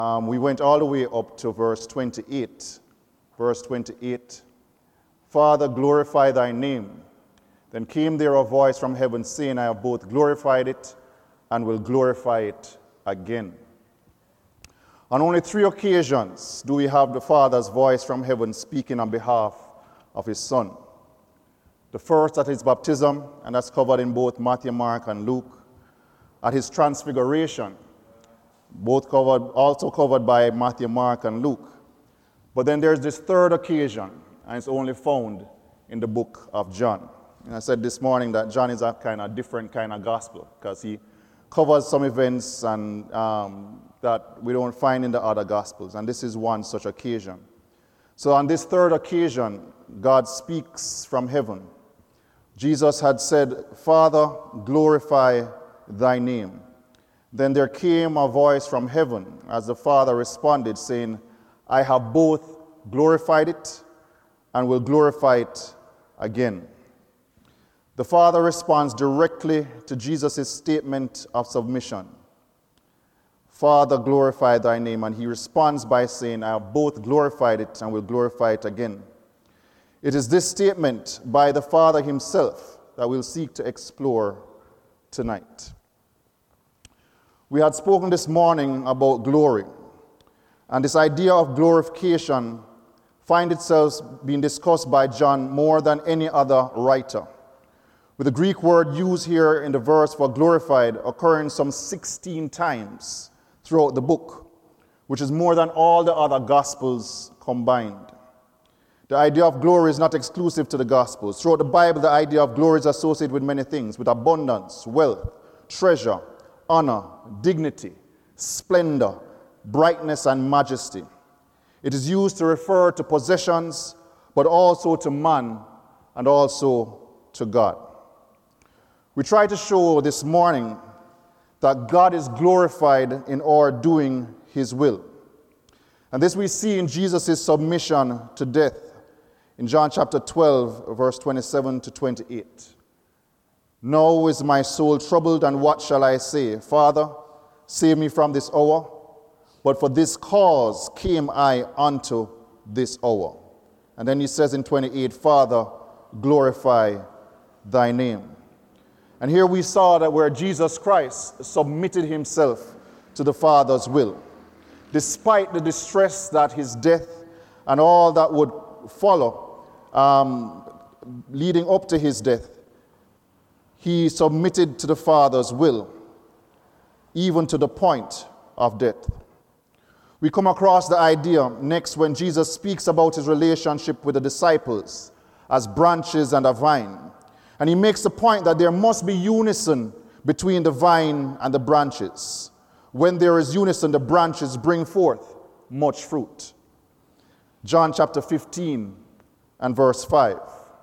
We went all the way up to verse 28. Verse 28, Father, glorify thy name. Then came there a voice from heaven saying, I have both glorified it and will glorify it again. On only 3 occasions do we have the Father's voice from heaven speaking on behalf of his Son. The first at his baptism, and that's covered in both Matthew, Mark, and Luke. At his transfiguration, also covered by Matthew, Mark, and Luke. But then there's this third occasion, and it's only found in the book of John. And I said this morning that John is a kind of different kind of gospel, because he covers some events and that we don't find in the other gospels, and this is one such occasion. So on this third occasion, God speaks from heaven. Jesus had said, Father, glorify thy name. Then there came a voice from heaven as the Father responded, saying, I have both glorified it and will glorify it again. The Father responds directly to Jesus' statement of submission. Father, glorify thy name. And he responds by saying, I have both glorified it and will glorify it again. It is this statement by the Father himself that we'll seek to explore tonight. We had spoken this morning about glory, and this idea of glorification finds itself being discussed by John more than any other writer, with the Greek word used here in the verse for glorified occurring some 16 times throughout the book, which is more than all the other Gospels combined. The idea of glory is not exclusive to the Gospels. Throughout the Bible, the idea of glory is associated with many things, with abundance, wealth, treasure, honor, dignity, splendor, brightness, and majesty. It is used to refer to possessions, but also to man and also to God. We try to show this morning that God is glorified in our doing his will. And this we see in Jesus' submission to death in John chapter 12, verse 27 to 28. Now is my soul troubled, and what shall I say? Father, save me from this hour. But for this cause came I unto this hour. And then he says in 28, Father, glorify thy name. And here we saw that where Jesus Christ submitted himself to the Father's will, despite the distress that his death and all that would follow leading up to his death, he submitted to the Father's will, even to the point of death. We come across the idea next when Jesus speaks about his relationship with the disciples as branches and a vine. And he makes the point that there must be unison between the vine and the branches. When there is unison, the branches bring forth much fruit. John chapter 15 and verse 5.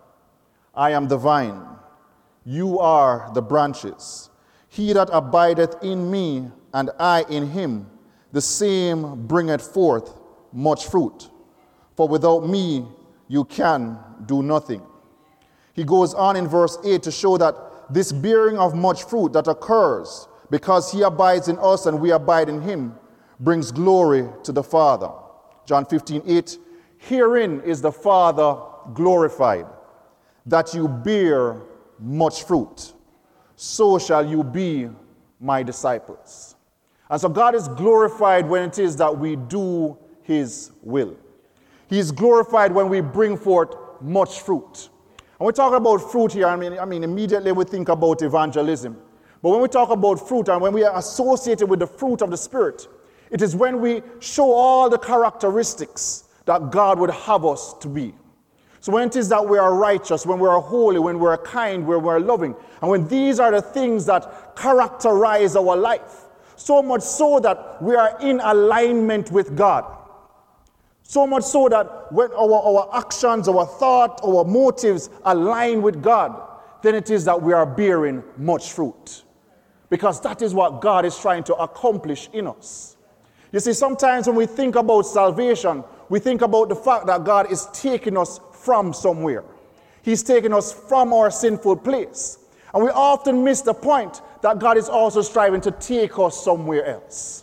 I am the vine, you are the branches. He that abideth in me, and I in him, the same bringeth forth much fruit. For without me you can do nothing. He goes on in verse 8 to show that this bearing of much fruit that occurs because he abides in us and we abide in him brings glory to the Father. John 15:8, herein is the Father glorified, that you bear much fruit. So shall you be my disciples. And so God is glorified when it is that we do his will. He is glorified when we bring forth much fruit. And we talk about fruit here, I mean, immediately we think about evangelism. But when we talk about fruit and when we are associated with the fruit of the Spirit, it is when we show all the characteristics that God would have us to be. So when it is that we are righteous, when we are holy, when we are kind, when we are loving, and when these are the things that characterize our life, so much so that we are in alignment with God. So much so that when our actions, our thoughts, our motives align with God, then it is that we are bearing much fruit. Because that is what God is trying to accomplish in us. You see, sometimes when we think about salvation, we think about the fact that God is taking us from somewhere. He's taking us from our sinful place. And we often miss the point that God is also striving to take us somewhere else.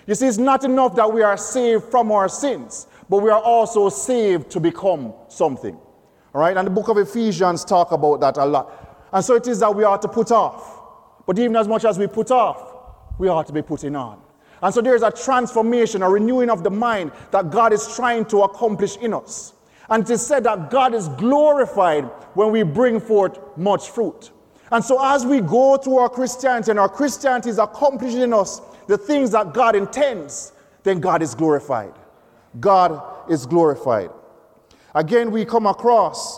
You see, it's not enough that we are saved from our sins, but we are also saved to become something. All right? And the book of Ephesians talk about that a lot. And so it is that we are to put off. But even as much as we put off, we ought to be putting on. And so there is a transformation, a renewing of the mind that God is trying to accomplish in us. And it is said that God is glorified when we bring forth much fruit. And so as we go through our Christianity and our Christianity is accomplishing in us the things that God intends, then God is glorified. God is glorified. Again, we come across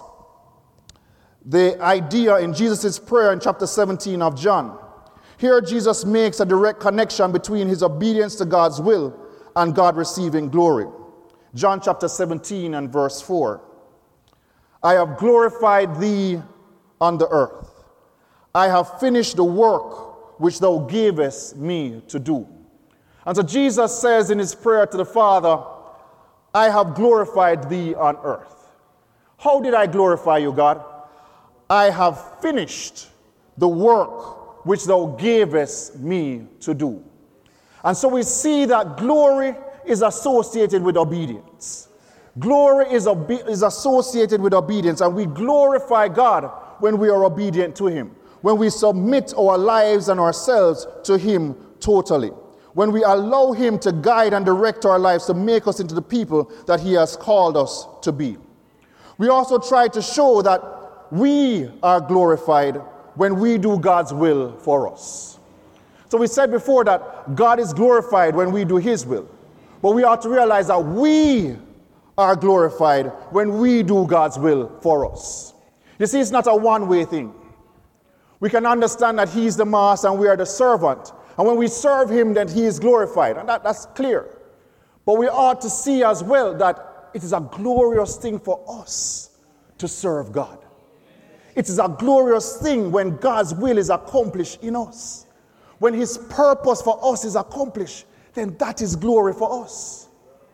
the idea in Jesus' prayer in chapter 17 of John. Here Jesus makes a direct connection between his obedience to God's will and God receiving glory. John chapter 17 and verse 4. I have glorified thee on the earth. I have finished the work which thou gavest me to do. And so Jesus says in his prayer to the Father, I have glorified thee on earth. How did I glorify you, God? I have finished the work which thou gavest me to do. And so we see that glory is associated with obedience. Glory is associated with obedience, and we glorify God when we are obedient to him, when we submit our lives and ourselves to him totally, when we allow him to guide and direct our lives to make us into the people that he has called us to be. We also try to show that we are glorified when we do God's will for us. So we said before that God is glorified when we do his will. But we ought to realize that we are glorified when we do God's will for us. You see, it's not a one-way thing. We can understand that he's the master and we are the servant. And when we serve him, then he is glorified. And that's clear. But we ought to see as well that it is a glorious thing for us to serve God. It is a glorious thing when God's will is accomplished in us. When his purpose for us is accomplished, then that is glory for us.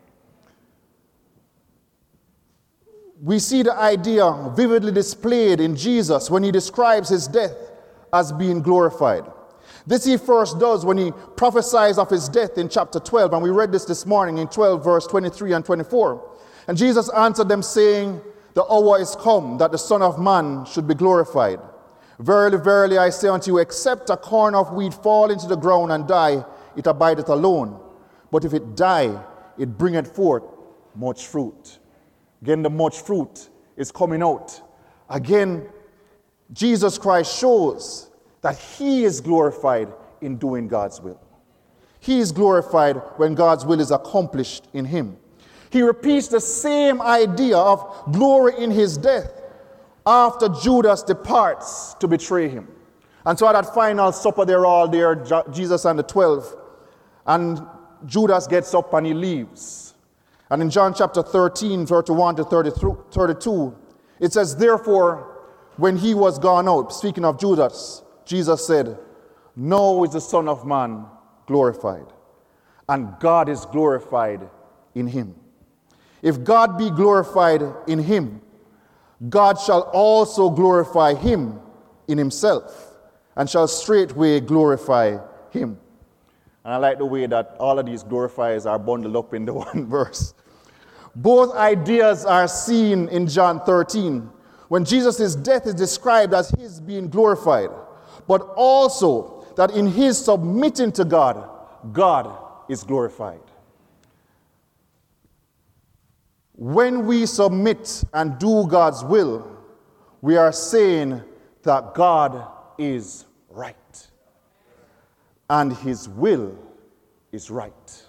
We see the idea vividly displayed in Jesus when he describes his death as being glorified. This he first does when he prophesies of his death in chapter 12, and we read this morning in 12 verse 23 and 24. And Jesus answered them saying, the hour is come that the Son of Man should be glorified. Verily, verily, I say unto you, except a corn of wheat fall into the ground and die, it abideth alone. But if it die, it bringeth forth much fruit. Again, the much fruit is coming out. Again, Jesus Christ shows that he is glorified in doing God's will. He is glorified when God's will is accomplished in him. He repeats the same idea of glory in his death after Judas departs to betray him. And so at that final supper, they're all there, Jesus and the 12. And Judas gets up and he leaves. And in John chapter 13, 31 to 32, it says, therefore, when he was gone out, speaking of Judas, Jesus said, now is the Son of Man glorified, and God is glorified in him. If God be glorified in him, God shall also glorify him in himself, and shall straightway glorify him. And I like the way that all of these glorifiers are bundled up in the one verse. Both ideas are seen in John 13, when Jesus' death is described as his being glorified, but also that in his submitting to God, God is glorified. When we submit and do God's will, we are saying that God is right. And his will is right.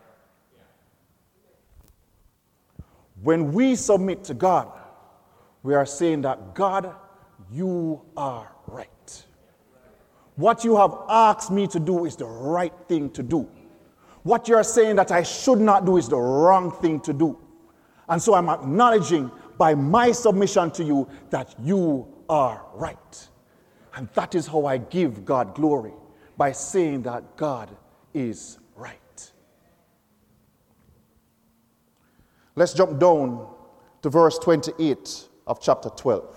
When we submit to God, we are saying that God, you are right. What you have asked me to do is the right thing to do. What you're saying that I should not do is the wrong thing to do. And so I'm acknowledging by my submission to you that you are right. And that is how I give God glory, by saying that God is right. Let's jump down to verse 28 of chapter 12.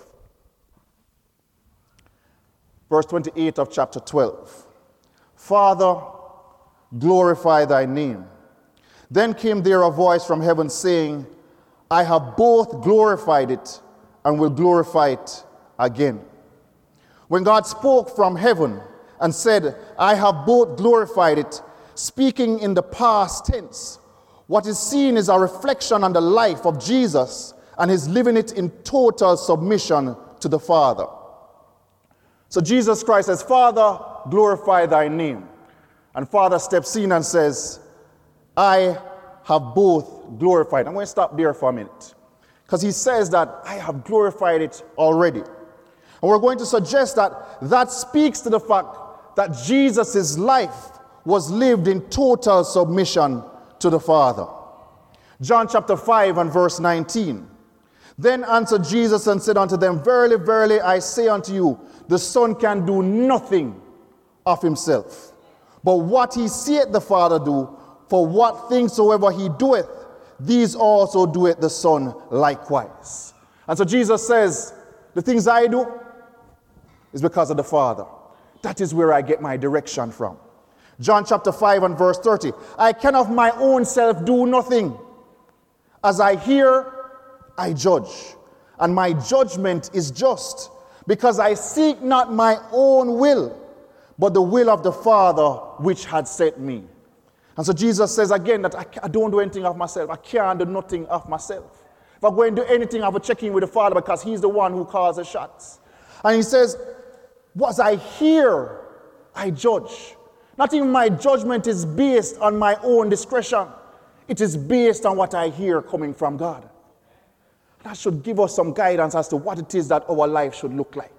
Verse 28 of chapter 12. Father, glorify thy name. Then came there a voice from heaven saying, I have both glorified it and will glorify it again. When God spoke from heaven and said, I have both glorified it, speaking in the past tense, what is seen is a reflection on the life of Jesus and his living it in total submission to the Father. So Jesus Christ says, Father, glorify thy name. And Father steps in and says, I have both glorified. I'm going to stop there for a minute. Because he says that I have glorified it already. And we're going to suggest that that speaks to the fact that Jesus' life was lived in total submission to the Father. John chapter 5 and verse 19. Then answered Jesus and said unto them, Verily, verily, I say unto you, the Son can do nothing of himself. But what he seeth the Father do, for what things soever he doeth, these also doeth the Son likewise. And so Jesus says, the things I do is because of the Father. That is where I get my direction from. John chapter 5 and verse 30. I can of my own self do nothing. As I hear, I judge. And my judgment is just, because I seek not my own will, but the will of the Father which had sent me. And so Jesus says again that I don't do anything of myself. I can't do nothing of myself. If I go and do anything, I have to check in with the Father because he's the one who calls the shots. And he says, what I hear, I judge. Not even my judgment is based on my own discretion. It is based on what I hear coming from God. That should give us some guidance as to what it is that our life should look like.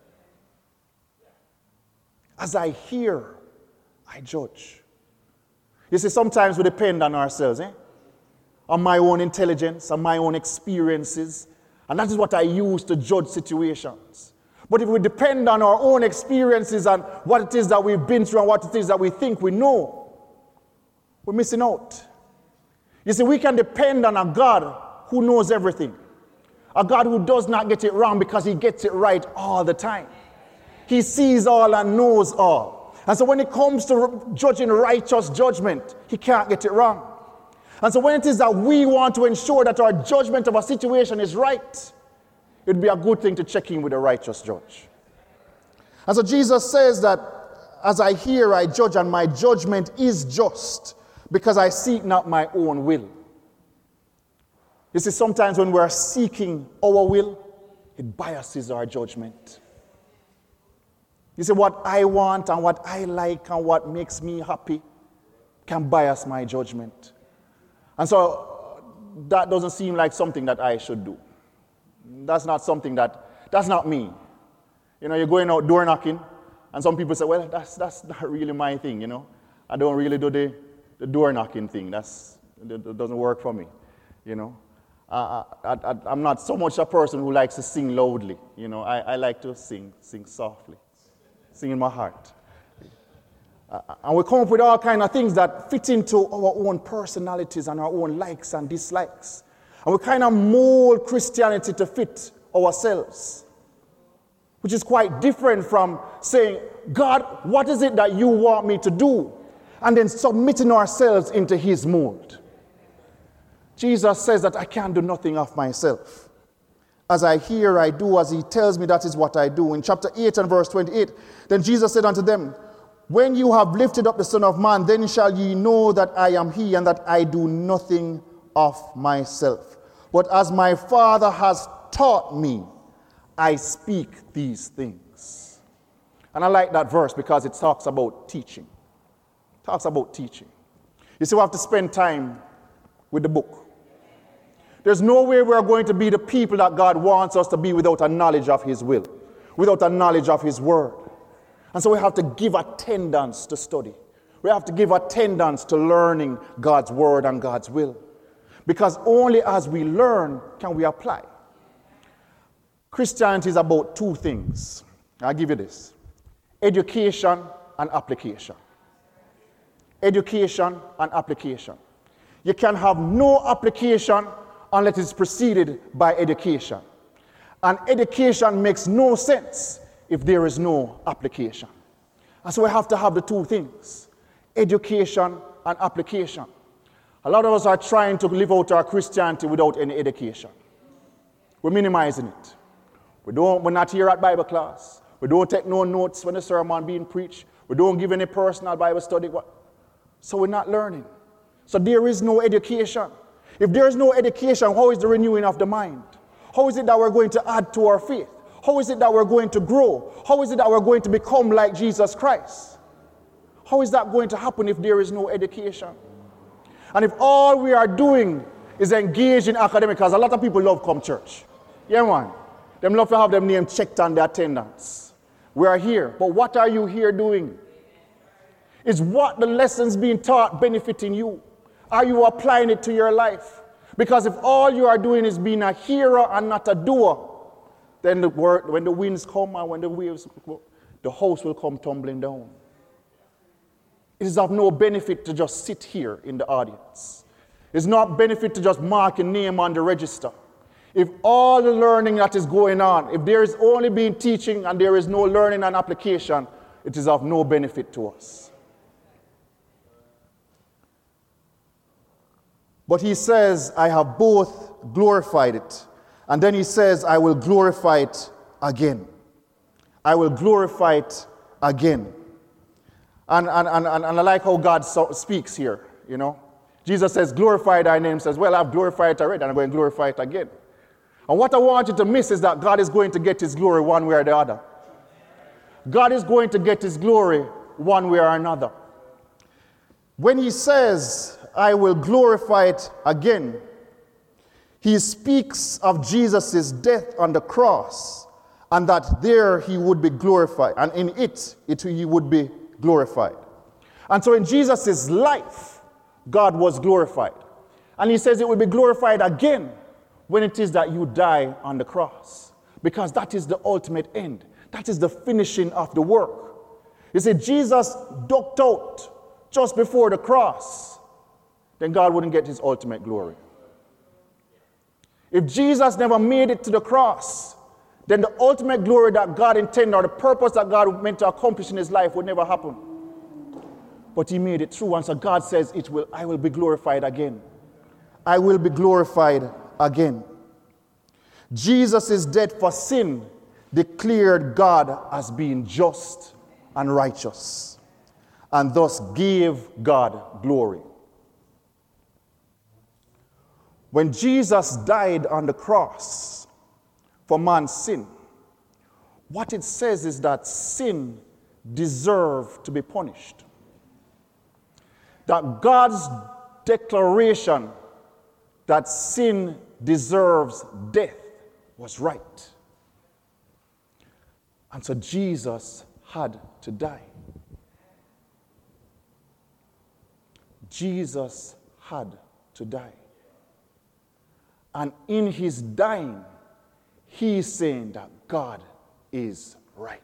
As I hear, I judge. You see, sometimes we depend on ourselves, on my own intelligence, on my own experiences, and that is what I use to judge situations. But if we depend on our own experiences and what it is that we've been through and what it is that we think we know, we're missing out. You see, we can depend on a God who knows everything. A God who does not get it wrong because he gets it right all the time. He sees all and knows all. And so when it comes to judging righteous judgment, he can't get it wrong. And so when it is that we want to ensure that our judgment of a situation is right, it would be a good thing to check in with a righteous judge. And so Jesus says that as I hear, I judge, and my judgment is just, because I seek not my own will. You see, sometimes when we're seeking our will, it biases our judgment. You see, what I want and what I like and what makes me happy can bias my judgment. And so that doesn't seem like something that I should do. That's not me. You know, you're going out door knocking, and some people say, well, that's not really my thing, you know. I don't really do the door knocking thing. That doesn't work for me, you know. I'm not so much a person who likes to sing loudly, you know. I like to sing softly, sing in my heart. And we come up with all kinds of things that fit into our own personalities and our own likes and dislikes. And we kind of mold Christianity to fit ourselves, which is quite different from saying, God, what is it that you want me to do? And then submitting ourselves into his mold. Jesus says that I can't do nothing of myself. As I hear, I do. As he tells me, that is what I do. In chapter 8 and verse 28, then Jesus said unto them, when you have lifted up the Son of Man, then shall ye know that I am he, and that I do nothing of myself. But as my Father has taught me, I speak these things. And I like that verse because it talks about teaching. It talks about teaching. You see, we have to spend time with the book. There's no way we're going to be the people that God wants us to be without a knowledge of his will, without a knowledge of his word. And so we have to give attendance to study. We have to give attendance to learning God's word and God's will. Because only as we learn can we apply. Christianity is about two things. I'll give you this. Education and application. Education and application. You can have no application unless it's preceded by education. And education makes no sense if there is no application. And so we have to have the two things. education and application. A lot of us are trying to live out our Christianity without any education. We're minimizing it. We're not here at Bible class. We don't take no notes when the sermon being preached. We don't give any personal Bible study. So we're not learning. So there is no education. If there is no education, how is the renewing of the mind? How is it that we're going to add to our faith? How is it that we're going to grow? How is it that we're going to become like Jesus Christ? How is that going to happen if there is no education? And if all we are doing is engage in academic, because a lot of people love come church. Yeah, man. Them love to have them name checked on their attendance. We are here. But what are you here doing? Is what the lessons being taught benefiting you? Are you applying it to your life? Because if all you are doing is being a hearer and not a doer, then when the winds come and when the waves go, the house will come tumbling down. It is of no benefit to just sit here in the audience. It's not benefit to just mark a name on the register. If all the learning that is going on, if there is only being teaching and there is no learning and application, it is of no benefit to us. But he says, I have both glorified it. And then he says, I will glorify it again. I will glorify it again. And I like how God speaks here, you know. Jesus says, glorify thy name. Says, well, I've glorified it already, and I'm going to glorify it again. And what I want you to miss is that God is going to get his glory one way or the other. God is going to get his glory one way or another. When he says, I will glorify it again, he speaks of Jesus' death on the cross, and that there he would be glorified, and in it he would be glorified. And so in Jesus' life, God was glorified. And he says it will be glorified again when it is that you die on the cross, because that is the ultimate end. That is the finishing of the work. You see, Jesus ducked out just before the cross, then God wouldn't get his ultimate glory. If Jesus never made it to the cross, then the ultimate glory that God intended, or the purpose that God meant to accomplish in his life, would never happen. But he made it through, and so God says, I will be glorified again. I will be glorified again. Jesus' death for sin declared God as being just and righteous, and thus gave God glory. When Jesus died on the cross for man's sin, what it says is that sin deserved to be punished. That God's declaration that sin deserves death was right. And so Jesus had to die. Jesus had to die. And in his dying, he is saying that God is right.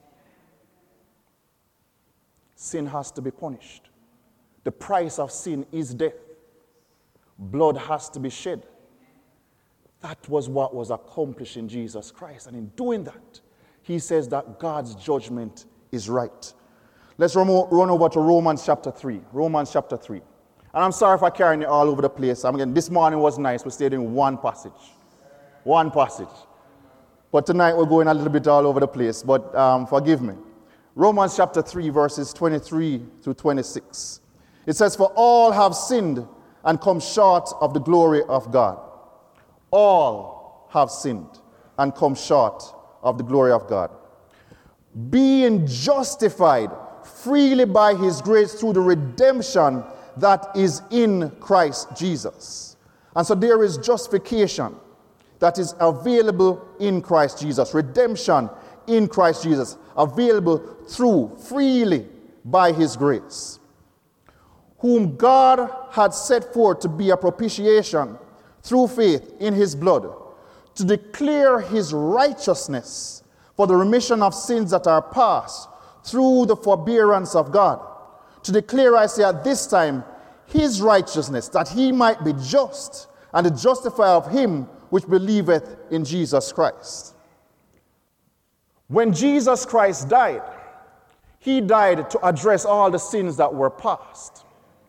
Sin has to be punished. The price of sin is death. Blood has to be shed. That was what was accomplished in Jesus Christ. And in doing that, he says that God's judgment is right. Let's run over to Romans chapter 3. Romans chapter 3. And I'm sorry if I carry it all over the place. This morning was nice. We stayed in one passage. One passage. But tonight we're going a little bit all over the place. But forgive me. Romans chapter 3, verses 23 through 26. It says, for all have sinned and come short of the glory of God. All have sinned and come short of the glory of God. Being justified freely by his grace through the redemption that is in Christ Jesus. And so there is justification that is available in Christ Jesus. Redemption in Christ Jesus, available through, freely by his grace. Whom God had set forth to be a propitiation through faith in his blood, to declare his righteousness for the remission of sins that are past through the forbearance of God. To declare, I say at this time, his righteousness, that he might be just and the justifier of him which believeth in Jesus Christ. When Jesus Christ died, He died to address all the sins that were past.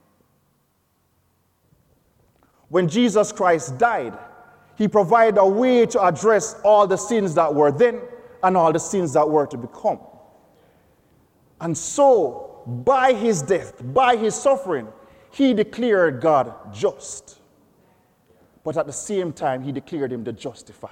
When Jesus Christ died, he provided a way to address all the sins that were then and all the sins that were to become. And so, by his death, by his suffering, he declared God just. But at the same time, he declared him the justifier.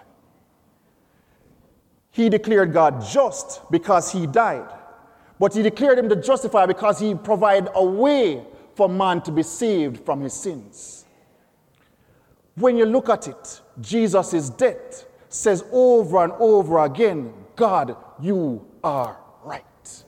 He declared God just because he died. But he declared him the justifier because he provided a way for man to be saved from his sins. When you look at it, Jesus' death says over and over again, God, you are right.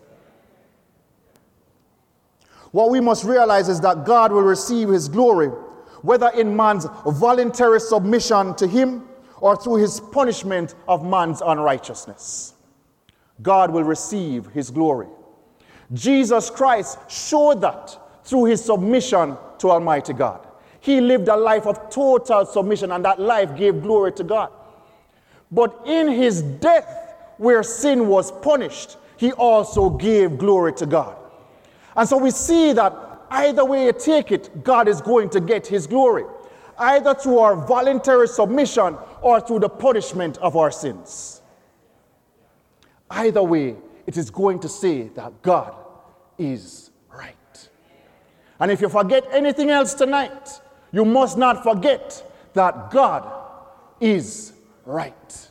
What we must realize is that God will receive his glory, whether in man's voluntary submission to him or through his punishment of man's unrighteousness. God will receive his glory. Jesus Christ showed that through his submission to Almighty God. He lived a life of total submission, and that life gave glory to God. But in his death, where sin was punished, he also gave glory to God. And so we see that either way you take it, God is going to get his glory, either through our voluntary submission or through the punishment of our sins. Either way, it is going to say that God is right. And if you forget anything else tonight, you must not forget that God is right.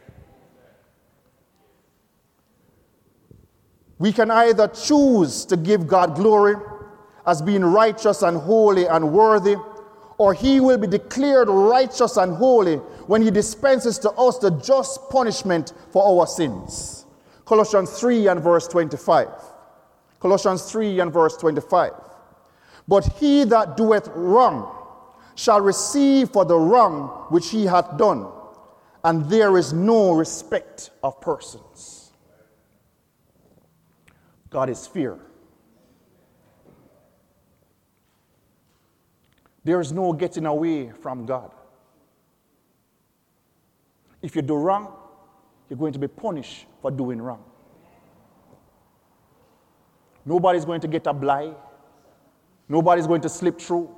We can either choose to give God glory as being righteous and holy and worthy, or he will be declared righteous and holy when he dispenses to us the just punishment for our sins. Colossians 3 and verse 25. Colossians 3 and verse 25. But he that doeth wrong shall receive for the wrong which he hath done, and there is no respect of persons. God is fair. There is no getting away from God. If you do wrong, you're going to be punished for doing wrong. Nobody's going to get a blight. Nobody's going to slip through.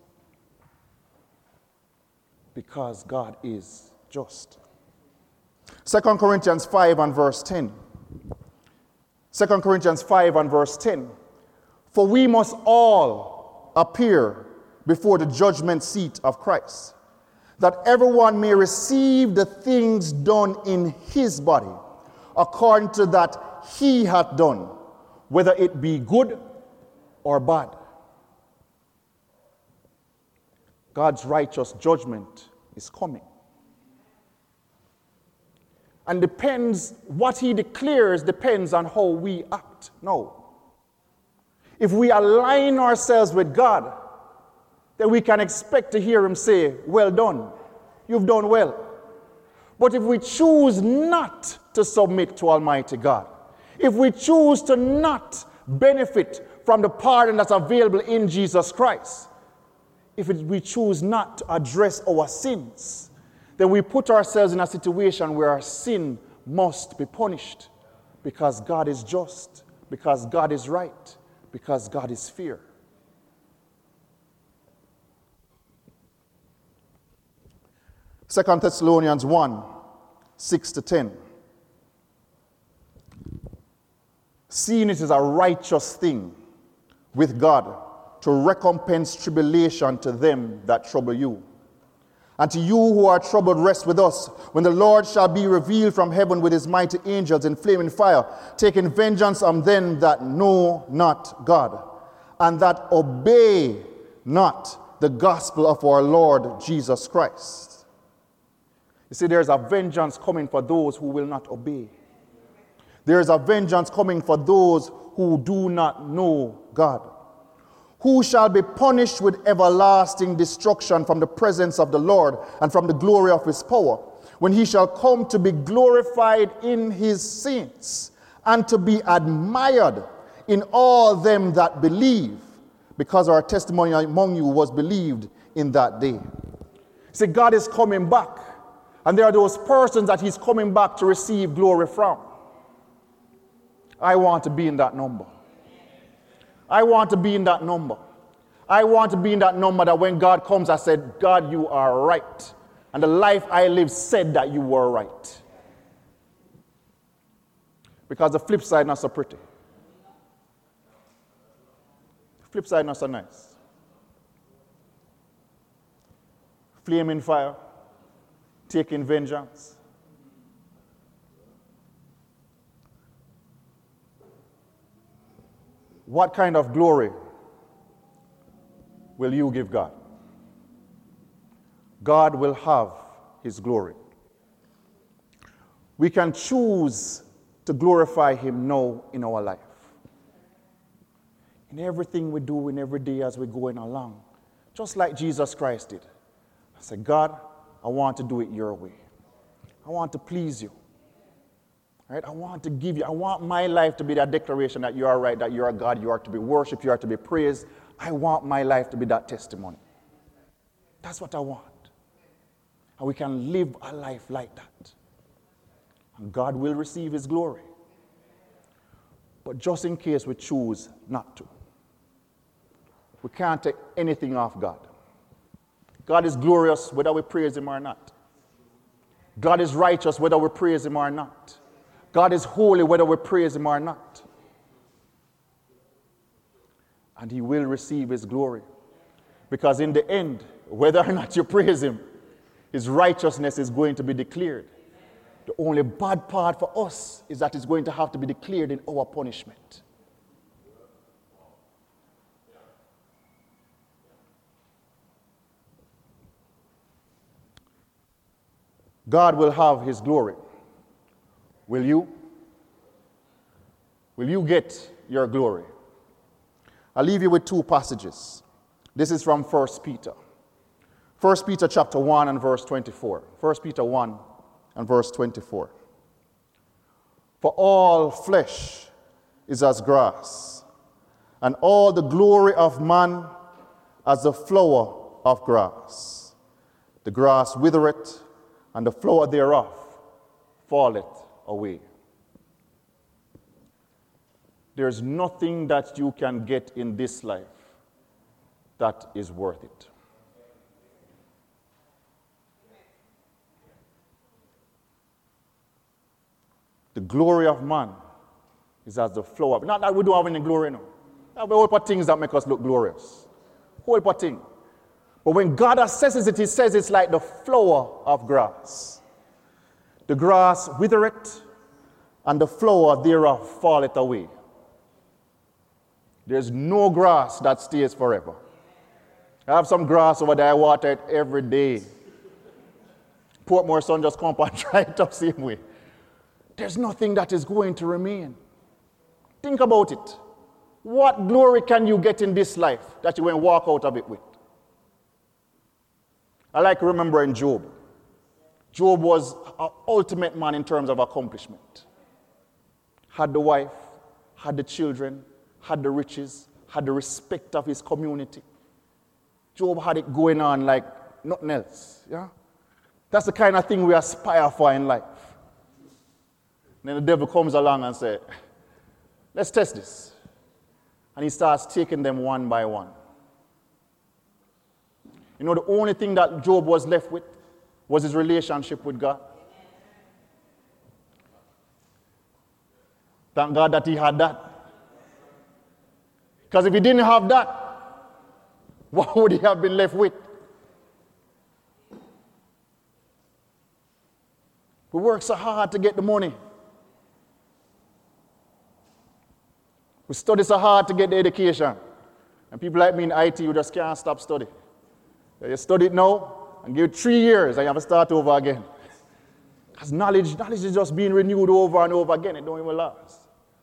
Because God is just. 2 Corinthians 5 and verse 10. 2 Corinthians 5 and verse 10. For we must all appear before the judgment seat of Christ, that everyone may receive the things done in his body, according to that he hath done, whether it be good or bad. God's righteous judgment is coming. And what he declares depends on how we act. No. If we align ourselves with God, then we can expect to hear him say, well done, you've done well. But if we choose not to submit to Almighty God, if we choose to not benefit from the pardon that's available in Jesus Christ, we choose not to address our sins, then we put ourselves in a situation where our sin must be punished, because God is just, because God is right, because God is fair. Second Thessalonians 1, 6-10. Seeing it is a righteous thing with God to recompense tribulation to them that trouble you. And to you who are troubled, rest with us, when the Lord shall be revealed from heaven with his mighty angels in flaming fire, taking vengeance on them that know not God, and that obey not the gospel of our Lord Jesus Christ. You see, there's a vengeance coming for those who will not obey. There's a vengeance coming for those who do not know God, who shall be punished with everlasting destruction from the presence of the Lord and from the glory of his power, when he shall come to be glorified in his saints and to be admired in all them that believe, because our testimony among you was believed in that day. See, God is coming back, and there are those persons that he's coming back to receive glory from. I want to be in that number. I want to be in that number. I want to be in that number that when God comes, I said, God, you are right. And the life I live said that you were right. Because the flip side not so pretty. The flip side not so nice. Flaming fire, taking vengeance. What kind of glory will you give God? God will have his glory. We can choose to glorify him now in our life. In everything we do, in every day as we're going along, just like Jesus Christ did. I said, God, I want to do it your way. I want to please you. Right? I want to give you, I want my life to be that declaration that you are right, that you are God, you are to be worshipped, you are to be praised. I want my life to be that testimony. That's what I want. And we can live a life like that. And God will receive his glory. But just in case we choose not to, we can't take anything off God. God is glorious whether we praise him or not. God is righteous whether we praise him or not. God is holy whether we praise him or not. And he will receive his glory. Because in the end, whether or not you praise him, his righteousness is going to be declared. The only bad part for us is that it's going to have to be declared in our punishment. God will have his glory. Will you? Will you get your glory? I'll leave you with two passages. This is from 1 Peter. 1 Peter chapter 1 and verse 24. 1 Peter 1 and verse 24. For all flesh is as grass, and all the glory of man as the flower of grass. The grass withereth, and the flower thereof falleth away. There's nothing that you can get in this life that is worth it. The glory of man is as the flower. Not that we don't have any glory now. There are a whole lot of things that make us look glorious. Whole lot of things. But when God assesses it, he says it's like the flower of grass. The grass withereth, and the flower thereof falleth away. There's no grass that stays forever. I have some grass over there, I water it every day. Portmore sun just come up and dry it up same way. There's nothing that is going to remain. Think about it. What glory can you get in this life that you will walk out of it with? I like remembering Job. Job was an ultimate man in terms of accomplishment. Had the wife, had the children, had the riches, had the respect of his community. Job had it going on like nothing else. Yeah? That's the kind of thing we aspire for in life. And then the devil comes along and says, let's test this. And he starts taking them one by one. You know, the only thing that Job was left with was his relationship with God. Thank God that he had that. Because if he didn't have that, what would he have been left with? We work so hard to get the money. We study so hard to get the education. And people like me in IT, you just can't stop studying. You study it now, and give it 3 years, and you have to start over again. Because knowledge is just being renewed over and over again. It don't even last.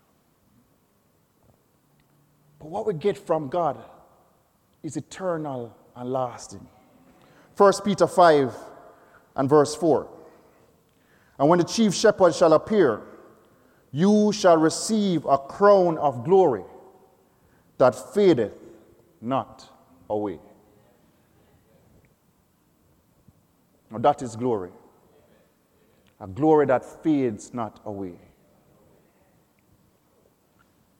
But what we get from God is eternal and lasting. 1 Peter 5 and verse 4. And when the chief shepherd shall appear, you shall receive a crown of glory that fadeth not away. Now that is glory. A glory that fades not away.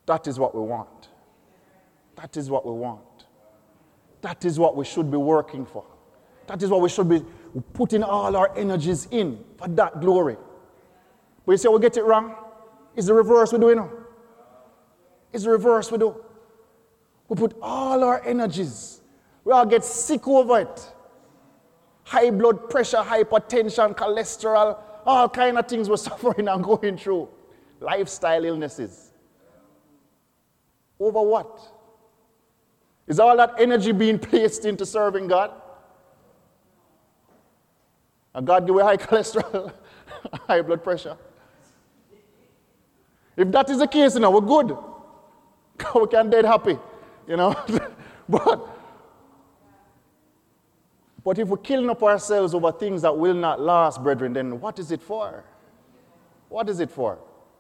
That is what we want. That is what we want. That is what we should be working for. That is what we should be putting all our energies in, for that glory. But you see, we get it wrong. It's the reverse we do, you know. It's the reverse we do. We put all our energies. We all get sick over it. High blood pressure, hypertension, cholesterol, all kind of things we're suffering and going through. Lifestyle illnesses. Over what? Is all that energy being placed into serving God? And God give you high cholesterol, high blood pressure. If that is the case, we're good. We can dead happy, But if we're killing up ourselves over things that will not last, brethren, then what is it for? What is it for?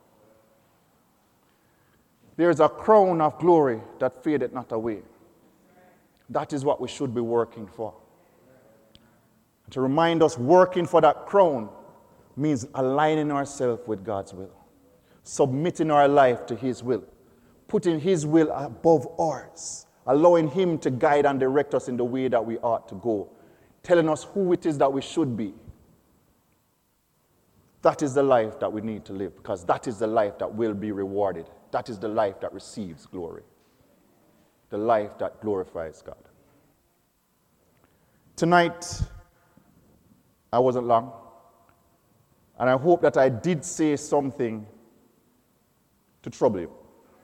There is a crown of glory that fadeth not away. That is what we should be working for. To remind us, working for that crown means aligning ourselves with God's will, submitting our life to His will, putting His will above ours, allowing Him to guide and direct us in the way that we ought to go, telling us who it is that we should be. That is the life that we need to live, because that is the life that will be rewarded. That is the life that receives glory, the life that glorifies God. Tonight, I wasn't long, and I hope that I did say something to trouble you.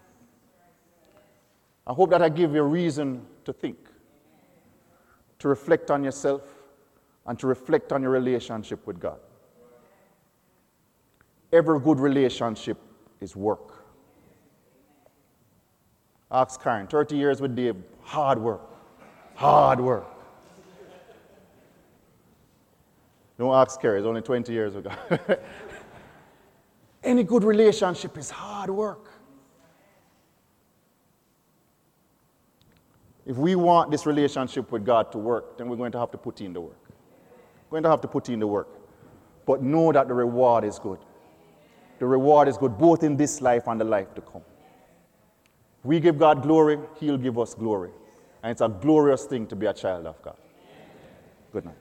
I hope that I give you a reason to think, to reflect on yourself, and to reflect on your relationship with God. Every good relationship is work. Ask Karen, 30 years with Dave, hard work. Hard work. Don't ask Kerry, it's only 20 years ago. Any good relationship is hard work. If we want this relationship with God to work, then we're going to have to put in the work. We're going to have to put in the work. But know that the reward is good. The reward is good both in this life and the life to come. If we give God glory, He'll give us glory. And it's a glorious thing to be a child of God. Good night.